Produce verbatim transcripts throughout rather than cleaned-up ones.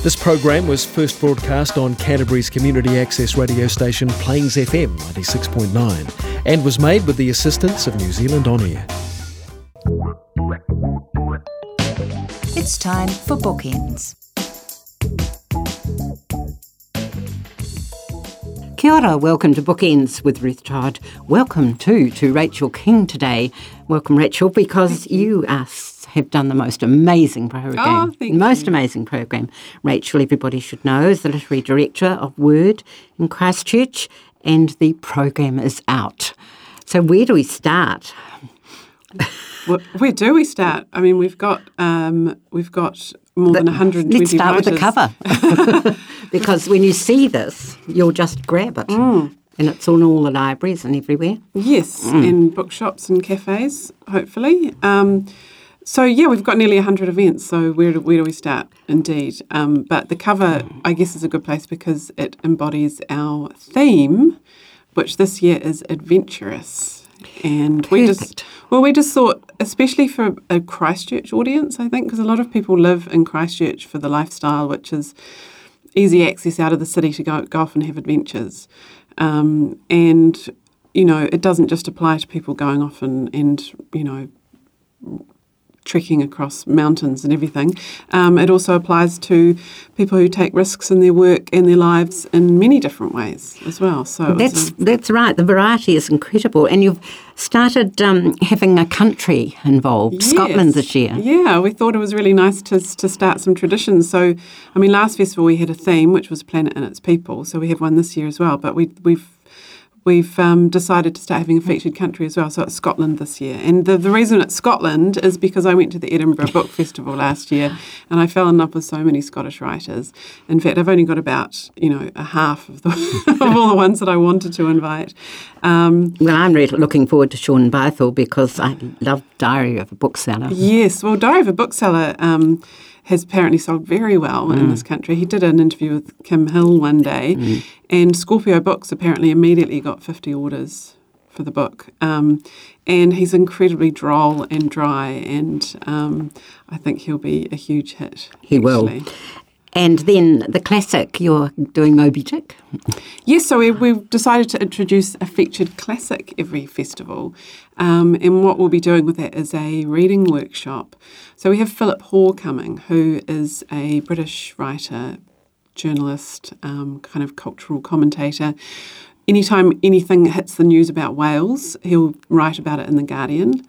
This program was first broadcast on Canterbury's community access radio station Plains F M ninety-six point nine and was made with the assistance of New Zealand On Air. It's time for Bookends. Kia ora, welcome to Bookends with Ruth Todd. Welcome too to Rachel King today. Welcome, Rachel, because you are have done the most amazing program. Oh, thank most you. amazing program. Rachel, everybody should know, is the literary director of Word in Christchurch, and the program is out. So where do we start? Well, where do we start? I mean, we've got um, we've got more than one hundred twenty Let's start writers. with the cover. Because when you see this, you'll just grab it. Mm. And it's on all the libraries and everywhere. Yes, Mm. and bookshops and cafes, hopefully. Um, so, yeah, we've got nearly one hundred events, so where do, where do we start, indeed? Um, but the cover, I guess, is a good place because it embodies our theme, which this year is adventurous. And we just, Perfect. well, we just thought, especially for a Christchurch audience, I think, because a lot of people live in Christchurch for the lifestyle, which is easy access out of the city to go, go off and have adventures. Um, and, you know, it doesn't just apply to people going off and, and you know, trekking across mountains and everything. Um, it also applies to people who take risks in their work and their lives in many different ways as well. So it was That's a- that's right. The variety is incredible. And you've started um, having a country involved, Scotland Yes. this year. Yeah, we thought it was really nice to to start some traditions. So, I mean, last festival we had a theme, which was Planet and Its People. So we have one this year as well. But we, we've we've um, decided to start having a featured country as well. So it's Scotland this year. And the, the reason it's Scotland is because I went to the Edinburgh Book Festival last year and I fell in love with so many Scottish writers. In fact, I've only got about, you know, a half of, the, of all the ones that I wanted to invite. Um, Well, I'm really looking forward to Sean Bythell because I love Diary of a Bookseller. Yes, well, Diary of a Bookseller um, has apparently sold very well Mm. in this country. He did an interview with Kim Hill one day, Mm. and Scorpio Books apparently immediately got fifty orders for the book. Um, and he's incredibly droll and dry, and um, I think he'll be a huge hit. He will. actually. And then the classic, you're doing Moby Dick. Yes, so we, we've decided to introduce a featured classic every festival. Um, and what we'll be doing with that is a reading workshop. So we have Philip Hoare coming, who is a British writer, journalist, um, kind of cultural commentator. Anytime anything hits the news about Wales, he'll write about it in The Guardian.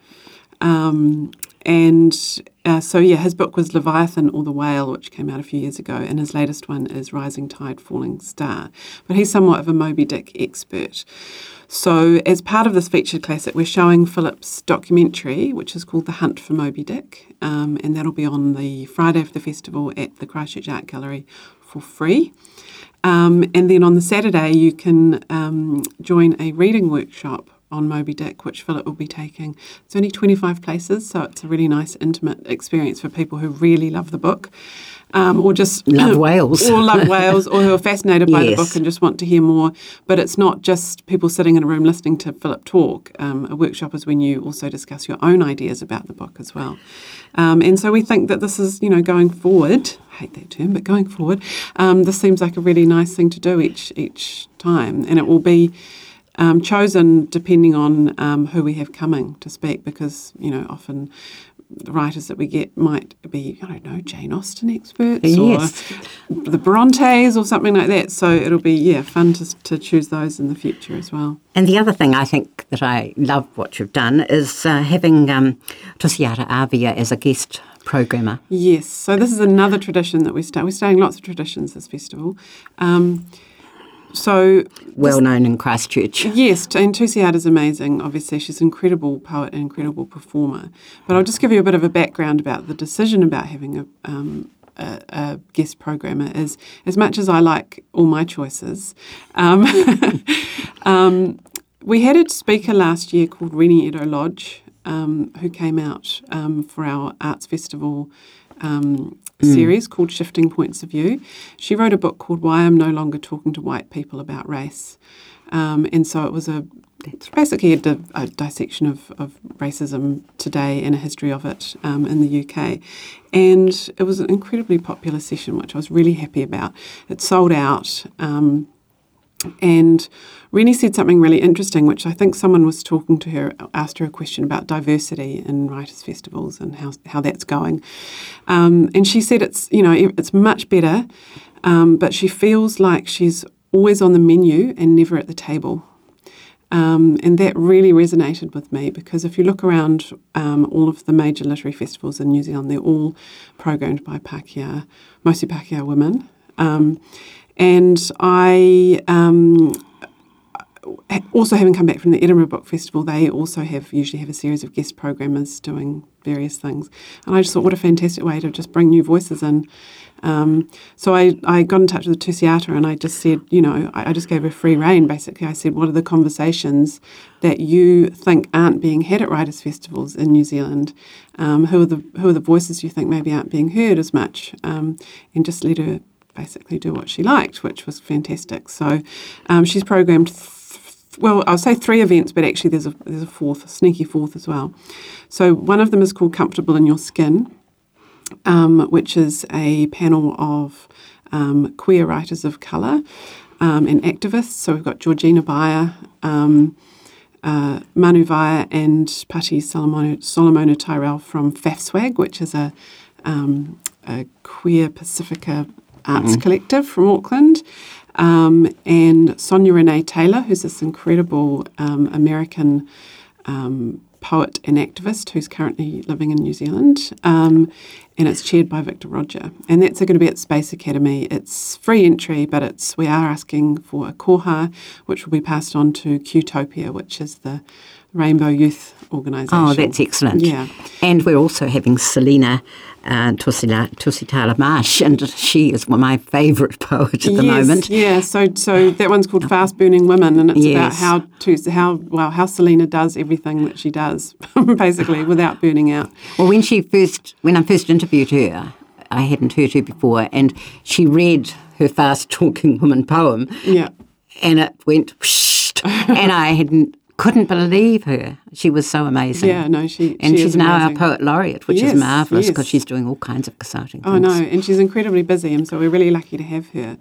Um, and uh, so, yeah, his book was Leviathan or the Whale, which came out a few years ago, and his latest one is Rising Tide, Falling Star. But he's somewhat of a Moby Dick expert. So as part of this featured classic, we're showing Philip's documentary, which is called The Hunt for Moby Dick, um, and that'll be on the Friday of the festival at the Christchurch Art Gallery for free. Um, and then on the Saturday, you can um, join a reading workshop on Moby Dick, which Philip will be taking. It's only twenty-five places, so it's a really nice, intimate experience for people who really love the book. Um, or just Love whales. or love whales, or who are fascinated by the Yes. book and just want to hear more. But it's not just people sitting in a room listening to Philip talk. Um, a workshop is when you also discuss your own ideas about the book as well. Um, and so we think that this is, you know, going forward. I hate that term, but going forward, um, this seems like a really nice thing to do each each time, and it will be um, chosen depending on um, who we have coming to speak, because you know often the writers that we get might be, I don't know, Jane Austen experts Yes. or the Brontes or something like that. So it'll be, yeah, fun to, to choose those in the future as well. And the other thing I think that I love what you've done is uh, having um, Tusiara Avia as a guest programmer. Yes, so this is another tradition that we start. We're starting lots of traditions this festival. Um, so Well known in Christchurch. Yes, and Tusiata is amazing. Obviously, she's an incredible poet and incredible performer. But I'll just give you a bit of a background about the decision about having a, um, a, a guest programmer. Is as much as I like all my choices, um, um, we had a speaker last year called Rennie Edo Lodge, um, who came out um, for our arts festival Um, series called Shifting Points of View. She wrote a book called Why I'm No Longer Talking to White People About Race. Um, and so it was a It's basically a, di- a dissection of, of racism today and a history of it um, in the U K. And it was an incredibly popular session, which I was really happy about. It sold out. Um, and Rennie said something really interesting, which I think someone was talking to her, asked her a question about diversity in writers' festivals and how how that's going. Um, and she said it's, you know, it's much better, um, but she feels like she's always on the menu and never at the table. Um, and that really resonated with me, because if you look around um, all of the major literary festivals in New Zealand, they're all programmed by Pākehā, mostly Pākehā women. Um, and I, um, also having come back from the Edinburgh Book Festival, they also have usually have a series of guest programmers doing various things. And I just thought, what a fantastic way to just bring new voices in. Um, so I, I got in touch with Tusiata and I just said, you know, I, I just gave her free rein, basically. I said, what are the conversations that you think aren't being had at writers' festivals in New Zealand? Um, who are the who are the voices you think maybe aren't being heard as much? Um, and just let her basically do what she liked, which was fantastic. So um, she's programmed, th- well, I'll say three events, but actually there's a there's a fourth, a sneaky fourth as well. So one of them is called Comfortable in Your Skin, Um, which is a panel of um, queer writers of colour um, and activists. So we've got Georgina Bayer, um, uh, Manu Vaia and Pati Solomona, Solomona Tyrell from FAFSWAG, which is a, um, a queer Pacifica arts mm-hmm. collective from Auckland, um, and Sonia Renee Taylor, who's this incredible um, American um poet and activist who's currently living in New Zealand, um, and it's chaired by Victor Roger. And that's going to be at Space Academy. It's free entry, but it's we are asking for a koha, which will be passed on to Qtopia, which is the Rainbow Youth Organisation. Oh, that's excellent. Yeah. And we're also having Selina uh, Tusitala Marsh, and she is one of my favourite poets at the yes, moment. Yeah, so so that one's called Fast Burning Women, and it's yes. about how to how well how Selina does everything that she does, basically, without burning out. Well, when she first when I first interviewed her, I hadn't heard her before, and she read her Fast Talking Woman poem. Yeah. And it went whoosh, and I hadn't. Couldn't believe her. She was so amazing. Yeah, no, she And she she's is now amazing. our poet laureate, which yes, is marvellous because yes. she's doing all kinds of exciting things. Oh, no, and she's incredibly busy, and so we're really lucky to have her.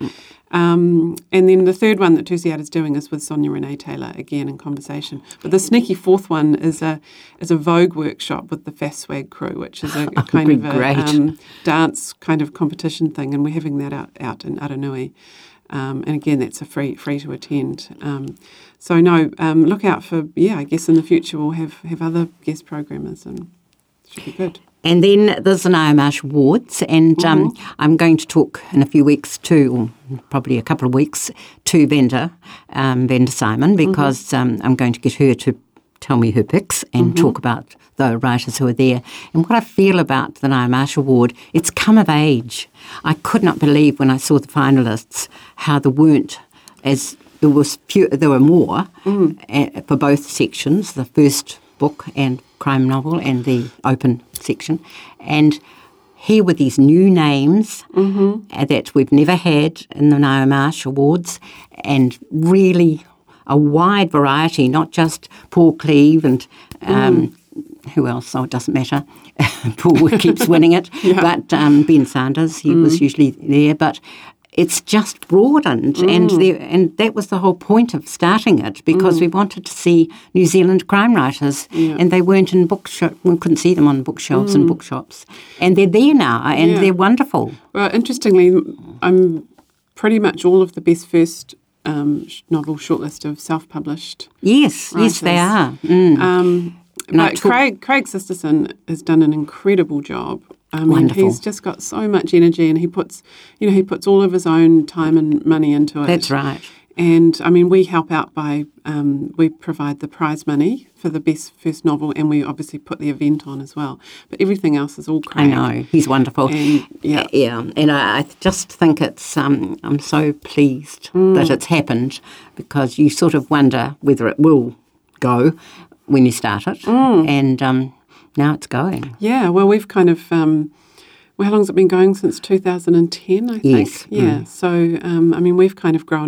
Um, and then the third one that Tusiata's doing is with Sonia Renee Taylor, again in conversation. But the sneaky fourth one is a is a Vogue workshop with the FAFSWAG crew, which is a, a kind of a um, dance kind of competition thing, and we're having that out, out in Aranui. Um, and again, that's a free free to attend. Um, so no, um, look out for, yeah, I guess in the future we'll have, have other guest programmers, and it should be good. And then there's the Ngaio Marsh Awards, and mm-hmm. um, I'm going to talk in a few weeks to, or probably a couple of weeks, to Venda, um, Venda Simon, because mm-hmm. um, I'm going to get her to tell me her picks and mm-hmm. talk about the writers who are there. And what I feel about the Ngaio Marsh Award, it's come of age. I could not believe when I saw the finalists how there weren't as there was few, there were more mm. uh, for both sections, the first book and crime novel and the open section. And here were these new names mm-hmm. uh, that we've never had in the Ngaio Marsh Awards, and really a wide variety, not just Paul Cleave and um, mm. who else? Oh, it doesn't matter. Paul keeps winning it. Yeah. But um, Ben Sanders, he mm. was usually there. But it's just broadened, mm. and there, and that was the whole point of starting it, because mm. we wanted to see New Zealand crime writers, yeah. and they weren't in bookshops. We couldn't see them on bookshelves mm. and bookshops, and they're there now, and yeah. they're wonderful. Well, interestingly, I'm pretty much all of the best first um, novel shortlist of self-published. Yes, writers. yes, they are. Mm. Um, but talk- Craig Craig Sisterson has done an incredible job. I mean, Wonderful. He's just got so much energy, and he puts, you know, he puts all of his own time and money into it. That's right. And I mean, we help out by um, we provide the prize money for the best first novel, and we obviously put the event on as well. But everything else is all Craig. I know, he's wonderful. And, yeah, yeah, and I, I just think it's. Um, I'm so pleased mm. that it's happened, because you sort of wonder whether it will go when you start it, mm. and. Um, Now it's going. Yeah, well, we've kind of, um, well, how long has it been going? Since two thousand ten, I think. Yes. Yeah, mm. so, um, I mean, we've kind of grown up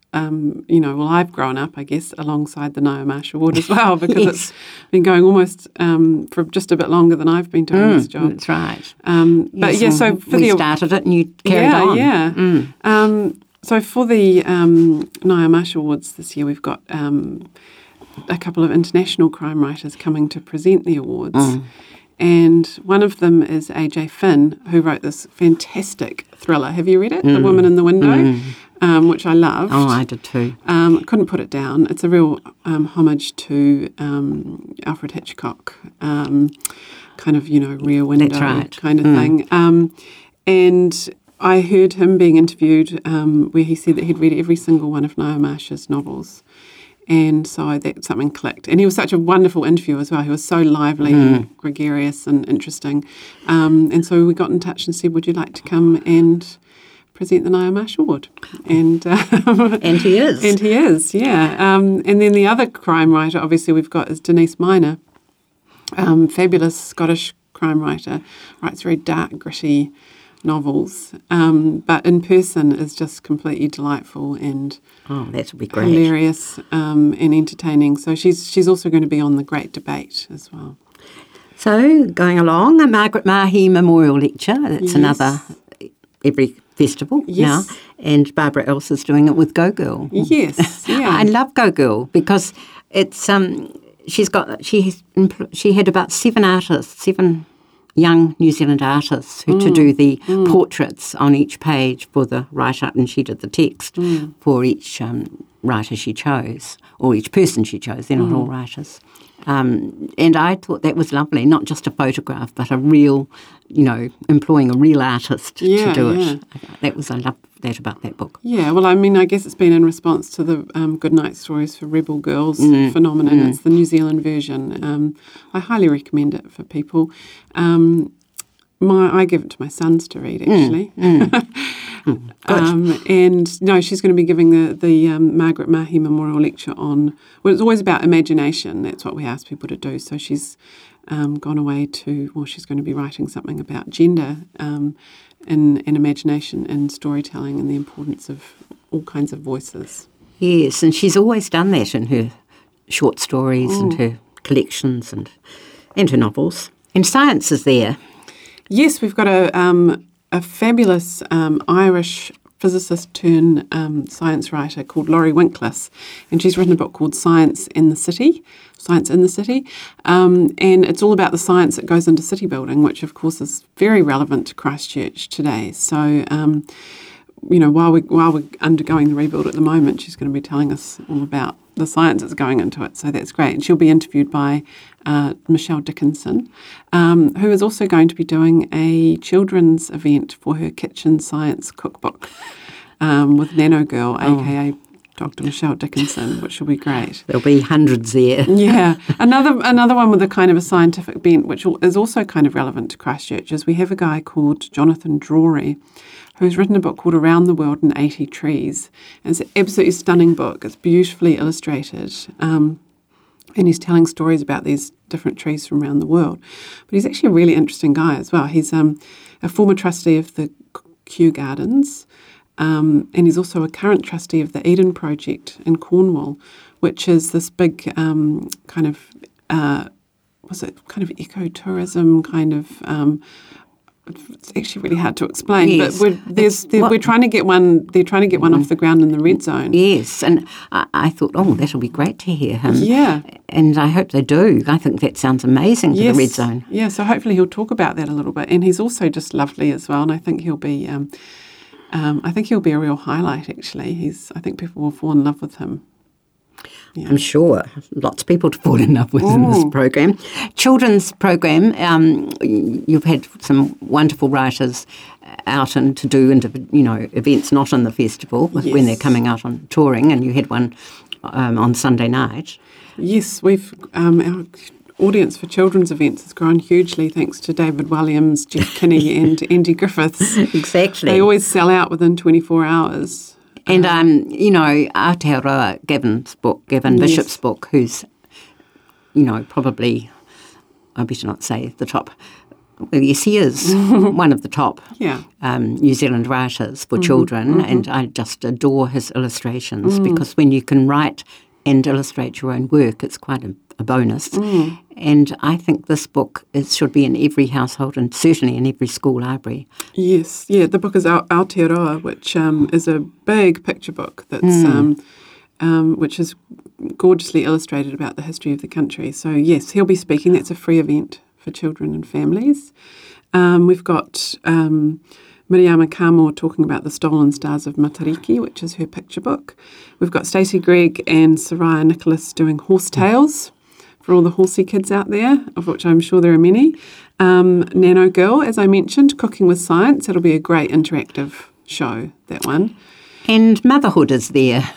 um, you know, well, I've grown up, I guess, alongside the Ngaio Marsh Award as well, because Yes. it's been going almost um, for just a bit longer than I've been doing Mm, this job. That's right. Um, but Yes, yeah, and so for we the started it and you carried yeah, on. yeah. Mm. Um, so for the um, Ngaio Marsh Awards this year, we've got um, a couple of international crime writers coming to present the awards. Mm. And one of them is A J Finn, who wrote this fantastic thriller. Have you read it? The Mm. Woman in the Window, Mm. um, which I loved. Oh, I did too. Um, couldn't put it down. It's a real um, homage to um, Alfred Hitchcock, um, kind of, you know, Rear Window That's right. kind of Mm. thing. Um, and I heard him being interviewed um, where he said that he'd read every single one of Ngaio Marsh's novels. And so that something clicked. And he was such a wonderful interviewer as well. He was so lively Mm. and gregarious and interesting. Um, and so we got in touch and said, would you like to come and present the Ngaio Marsh Award? And, um, And he is. and he is, yeah. Um, and then the other crime writer, obviously, we've got is Denise Miner, um, fabulous Scottish crime writer, writes very dark, gritty novels, um, but in person is just completely delightful and Oh, that would be great. hilarious um, and entertaining. So she's she's also going to be on the Great Debate as well. So, going along, a Margaret Mahy Memorial Lecture. It's Yes. another every festival Yes. now. And Barbara Else is doing it with Go Girl. Yes, yeah. I love Go Girl because it's um she's got she has, empl- she had about seven artists, seven young New Zealand artists who to do the portraits on each page for the write-up, and she did the text for each um, writer she chose, or each person she chose. They're not all writers. Um, and I thought that was lovely, not just a photograph, but a real, you know, employing a real artist Yeah, to do yeah. it. That was, I love that about that book. Yeah, well, I mean, I guess it's been in response to the um, Goodnight Stories for Rebel Girls Mm, phenomenon. It's the New Zealand version. Um, I highly recommend it for people. Um, my, I give it to my sons to read, actually. um, and no, she's going to be giving the, the um, Margaret Mahy Memorial Lecture on, well, it's always about imagination. That's what we ask people to do. So she's um, gone away to, well, she's going to be writing something about gender um, and, and imagination and storytelling and the importance of all kinds of voices. Yes, and she's always done that in her short stories and her collections and, and her novels. And science is there. Yes, we've got a um, a fabulous um, Irish physicist turned um, science writer called Laurie Winkless, and she's written a book called Science in the City, Science in the City, um, and it's all about the science that goes into city building, which of course is very relevant to Christchurch today. So, um, you know, while we while we're undergoing the rebuild at the moment, she's going to be telling us all about the science that's going into it. So that's great. And she'll be interviewed by uh, Michelle Dickinson, um, who is also going to be doing a children's event for her kitchen science cookbook um, with Nano Girl, Oh. aka Doctor Michelle Dickinson, which will be great. There'll be hundreds there. Yeah. Another another one with a kind of a scientific bent, which is also kind of relevant to Christchurch, is we have a guy called Jonathan Drury, who's written a book called Around the World in eighty Trees. And it's an absolutely stunning book. It's beautifully illustrated. Um, and he's telling stories about these different trees from around the world. But he's actually a really interesting guy as well. He's um, a former trustee of the Kew Gardens, um, and he's also a current trustee of the Eden Project in Cornwall, which is this big um, kind of, uh, was it kind of ecotourism kind of, um, it's actually really hard to explain, Yes. but we're, there's, It's there, what- we're trying to get one, they're trying to get one off the ground in the red zone. Yes, and I, I thought, oh, that'll be great to hear him. Yeah. And I hope they do. I think that sounds amazing for Yes. the Red Zone. Yeah, so hopefully he'll talk about that a little bit. And he's also just lovely as well. And I think he'll be, um, um, I think he'll be a real highlight. Actually, he's. I think people will fall in love with him. Yeah. I'm sure lots of people to fall in love with in this Ooh. program. Children's program, um, you've had some wonderful writers out and to do, indiv- you know, events not in the festival when Yes. they're coming out on touring, and you had one um, on Sunday night. Yes, we've um, our audience for children's events has grown hugely thanks to David Williams, Jeff Kinney, and Andy Griffiths. Exactly. They always sell out within twenty-four hours. And, um, you know, Aotearoa Gavin's book, Gavin Yes. Bishop's book, who's, you know, probably, I better not say the top Well, yes, he is one of the top Yeah. um, New Zealand writers for Mm-hmm, children, mm-hmm. and I just adore his illustrations Mm. because when you can write and illustrate your own work, it's quite a, a bonus. Mm. And I think this book is, should be in every household and certainly in every school library. Yes, yeah, the book is Ao- Aotearoa, which um, is a big picture book that's Mm. um, um, which is gorgeously illustrated about the history of the country. So yes, he'll be speaking. That's a free event for children and families. Um, we've got um, Miriama Kamo talking about the Stolen Stars of Matariki, which is her picture book. We've got Stacey Gregg and Soraya Nicholas doing Horse Tales for all the horsey kids out there, of which I'm sure there are many. Um, Nano Girl, as I mentioned, Cooking with Science. It'll be a great interactive show, that one. And motherhood is there.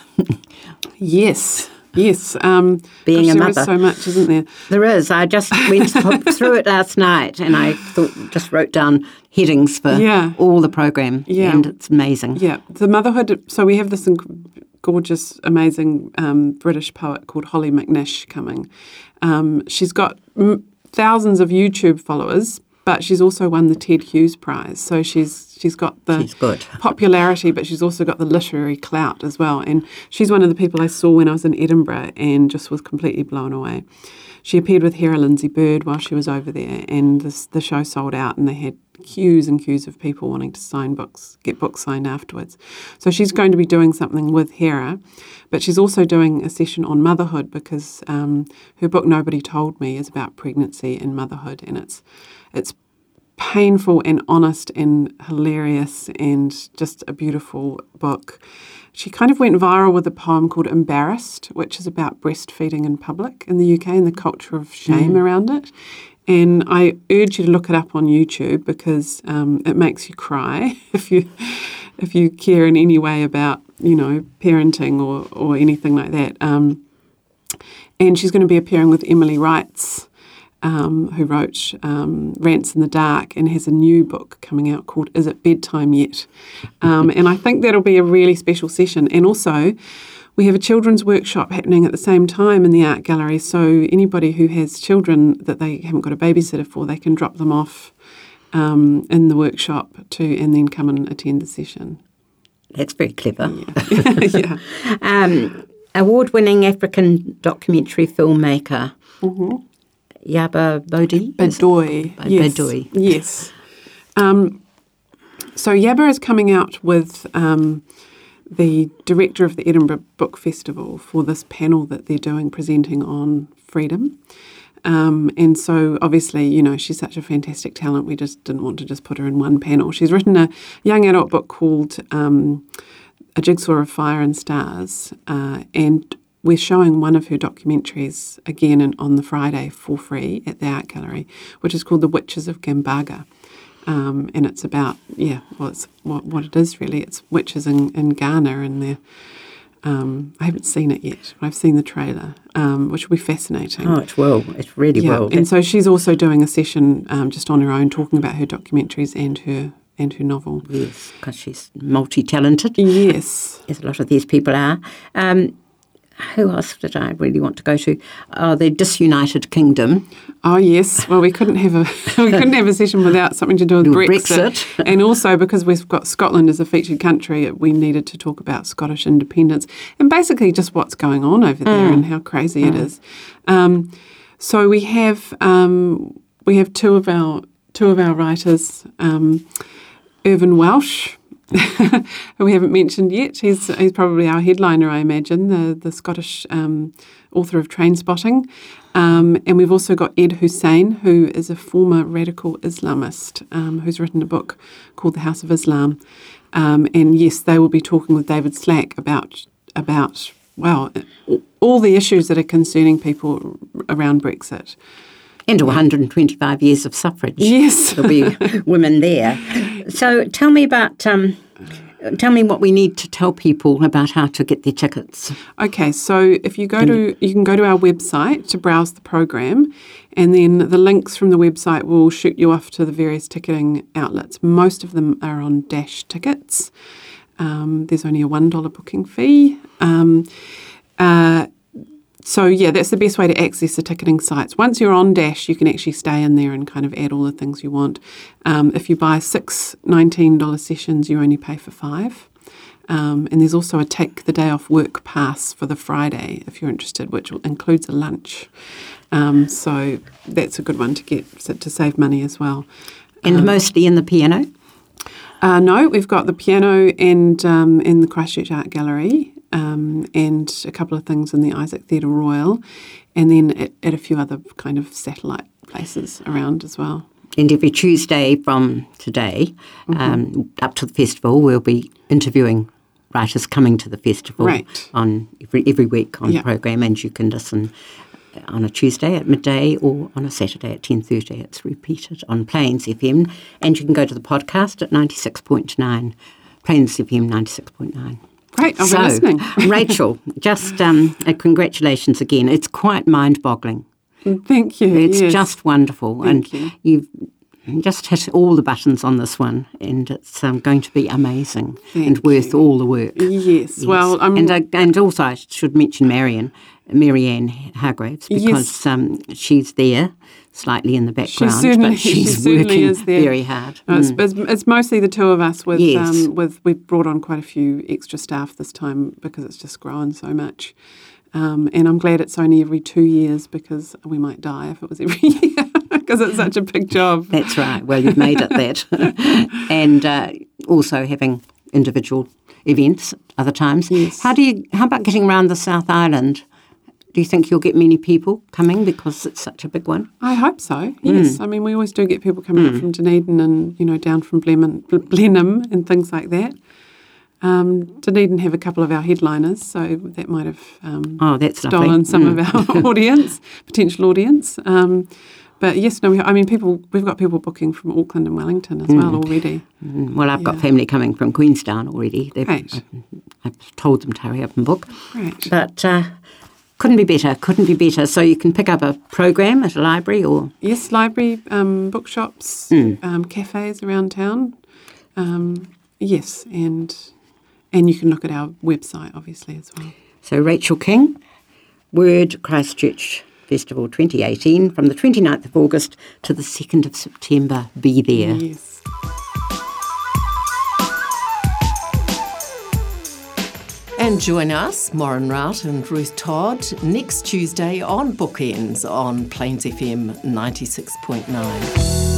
Yes, yes. Um, Being gosh, a there is mother. so much, isn't there? There is. I just went through it last night and I thought, just wrote down headings for Yeah. all the program. Yeah. And it's amazing. Yeah, the motherhood. So we have this inc- gorgeous, amazing um, British poet called Holly McNish coming. Um, she's got m- thousands of YouTube followers, but she's also won the Ted Hughes Prize. So she's she's got the She's good. popularity, but she's also got the literary clout as well. And she's one of the people I saw when I was in Edinburgh and just was completely blown away. She appeared with Hera Lindsay Bird while she was over there, and this, the show sold out, and they had queues and queues of people wanting to sign books, get books signed afterwards. So she's going to be doing something with Hera, but she's also doing a session on motherhood because um, her book Nobody Told Me is about pregnancy and motherhood, and it's it's painful and honest and hilarious and just a beautiful book. She kind of went viral with a poem called Embarrassed, which is about breastfeeding in public in the U K and the culture of shame mm. around it. And I urge you to look it up on YouTube because um, it makes you cry if you if you care in any way about, you know, parenting or, or anything like that. Um, and she's going to be appearing with Emily Wrights, Um, who wrote um, Rants in the Dark and has a new book coming out called Is It Bedtime Yet? Um, and I think that'll be a really special session. And also, we have a children's workshop happening at the same time in the art gallery, so anybody who has children that they haven't got a babysitter for, they can drop them off um, in the workshop too and then come and attend the session. That's very clever. Yeah. yeah. Um, award-winning African documentary filmmaker, Mm-hmm. Yaba Bodi. Badoy. Ba- Yes. Badoy. Yes. Um, so Yaba is coming out with um, the director of the Edinburgh Book Festival for this panel that they're doing, presenting on freedom. Um, and so obviously, you know, she's such a fantastic talent. We just didn't want to just put her in one panel. She's written a young adult book called um, A Jigsaw of Fire and Stars, uh, and we're showing one of her documentaries again in, on the Friday for free at the Art Gallery, which is called The Witches of Gambaga. Um, and it's about, yeah, well, it's what, what it is really. It's witches in, in Ghana and they're, um, I haven't seen it yet, but I've seen the trailer, um, which will be fascinating. Oh, it will. It really yeah. will. And so she's also doing a session um, just on her own, talking about her documentaries and her and her novel. Yes, because she's multi-talented. Yes. As a lot of these people are. Um, Who else did I really want to go to? Oh, the Disunited Kingdom. Oh yes. Well, we couldn't have a we couldn't have a session without something to do with Brexit. Brexit. And also because we've got Scotland as a featured country, we needed to talk about Scottish independence and basically just what's going on over there mm. and how crazy mm. it is. Um, so we have um, we have two of our two of our writers, um, Irvin Welsh, who we haven't mentioned yet. He's he's probably our headliner, I imagine, the, the Scottish um, author of Trainspotting. Um, and we've also got Ed Hussein, who is a former radical Islamist, um, who's written a book called The House of Islam. Um, and yes, they will be talking with David Slack about, about well, all the issues that are concerning people around Brexit. And one hundred twenty-five years of suffrage. Yes. There'll be women there. So tell me about, um, tell me what we need to tell people about how to get their tickets. Okay, so if you go to, you can go to our website to browse the program, and then the links from the website will shoot you off to the various ticketing outlets. Most of them are on Dash Tickets. Um, there's only a one dollar booking fee. Um, uh, So, yeah, that's the best way to access the ticketing sites. Once you're on Dash, you can actually stay in there and kind of add all the things you want. Um, if you buy six nineteen dollars sessions, you only pay for five. Um, and there's also a take the day off work pass for the Friday, if you're interested, which includes a lunch. Um, so that's a good one to get so, to save money as well. And um, mostly in the piano? Uh, no, we've got the piano and um, in the Christchurch Art Gallery. Um, and a couple of things in the Isaac Theatre Royal, and then at, at a few other kind of satellite places around as well. And every Tuesday from today mm-hmm. um, up to the festival, we'll be interviewing writers coming to the festival right. on every, every week on yep. the program, and you can listen on a Tuesday at midday or on a Saturday at ten thirty. It's repeated on Plains F M, and you can go to the podcast at ninety-six point nine, Plains F M ninety-six point nine. Great, I'll so, be listening. Rachel, just um, uh, congratulations again. It's quite mind-boggling. Thank you. It's yes. just wonderful. Thank and you. You've just hit all the buttons on this one, and it's um, going to be amazing Thank and worth you. all the work. Yes, yes. well... I'm and, uh, and also I should mention Marion, Marianne Hargraves, because yes. um, she's there slightly in the background, she certainly, but she's she working is there. very hard. No, it's, mm. it's, it's mostly the two of us. With, yes. um, with We've brought on quite a few extra staff this time because it's just grown so much. Um, and I'm glad it's only every two years because we might die if it was every year because it's such a big job. That's right. Well, you've made it that. And uh, also having individual events other times. Yes. How do you? How about getting around the South Island? Do you think you'll get many people coming because it's such a big one? I hope so, yes. Mm. I mean, we always do get people coming mm. up from Dunedin and, you know, down from Blenheim, Blenheim and things like that. Um, Dunedin have a couple of our headliners, so that might have um, oh, that's stolen lovely. some mm. of our audience, potential audience. Um, but yes, no, we, I mean, people. We've got people booking from Auckland and Wellington as mm. well already. Mm. Well, I've yeah. got family coming from Queenstown already. They've, Great. I've, I've told them to hurry up and book. Great. But uh, couldn't be better, couldn't be better. So you can pick up a program at a library or... Yes, library, um, bookshops, mm. um, cafes around town. Um, yes, and... And you can look at our website, obviously, as well. So Rachel King, Word Christchurch Festival twenty eighteen, from the twenty-ninth of August to the second of September. Be there. Yes. And join us, Maureen Rout and Ruth Todd, next Tuesday on Bookends on Plains F M ninety-six point nine.